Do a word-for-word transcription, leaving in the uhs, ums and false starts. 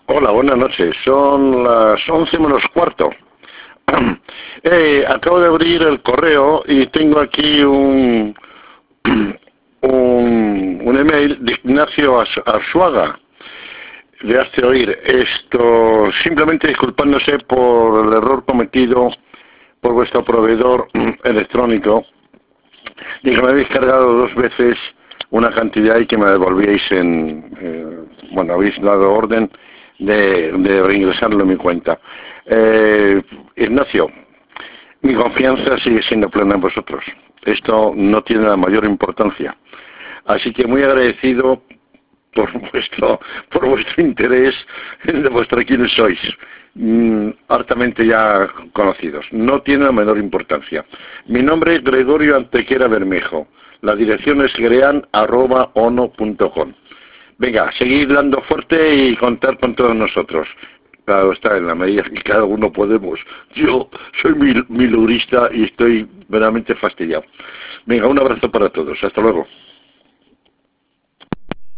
Hola, buenas noches. Son las once menos cuarto. Eh, acabo de abrir el correo y tengo aquí un, un, un email de Ignacio Arzuaga. Le hace oír esto, simplemente disculpándose por el error cometido por vuestro proveedor electrónico, de que me habéis cargado dos veces una cantidad y que me devolvíais en, eh, bueno, habéis dado orden de, de reingresarlo en mi cuenta. Eh, Ignacio, mi confianza sigue siendo plena en vosotros. Esto no tiene la mayor importancia. Así que muy agradecido por vuestro, por vuestro interés, de vuestro quiénes sois, mm, hartamente ya conocidos. No tiene la menor importancia. Mi nombre es Gregorio Antequera Bermejo. La dirección es grean arroba ono punto com. Venga, seguid dando fuerte y contar con todos nosotros. Claro está, en la medida que cada uno podemos. Yo soy mil, milurista y estoy verdaderamente fastidiado. Venga, un abrazo para todos. Hasta luego.